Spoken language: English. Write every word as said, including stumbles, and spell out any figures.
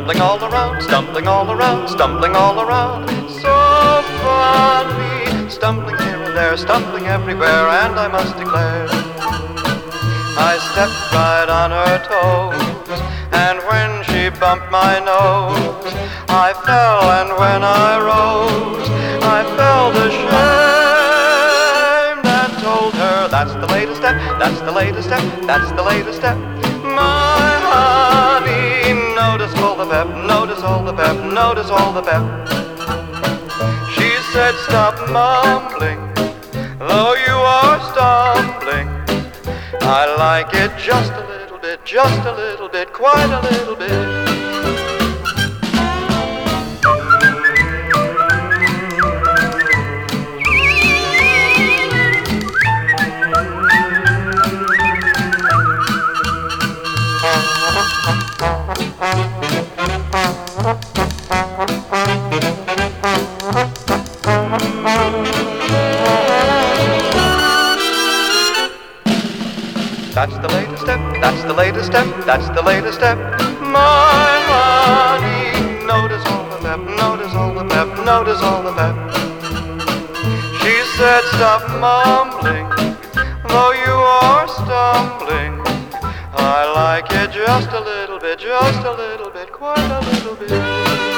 stumbling all around, stumbling all around, stumbling all around. So funny, stumbling here and there, stumbling everywhere, and I must declare, I stepped right on her toes, and when she bumped my nose, I fell, and when I rose, I felt ashamed and told her, that's the latest step, that's the latest step, that's the latest step. My honey, notice all the pep, notice all the pep, notice all the pep. She said, stop mumbling, though you are stumbling. I like it just a little bit, just a little bit, quite a little bit. That's the latest step, that's the latest step, that's the latest step. My honey, notice all the pep, notice all the pep, notice all the pep. She said, stop mumbling, though you are stumbling. I like it just a little bit, just a little bit, quite a little bit.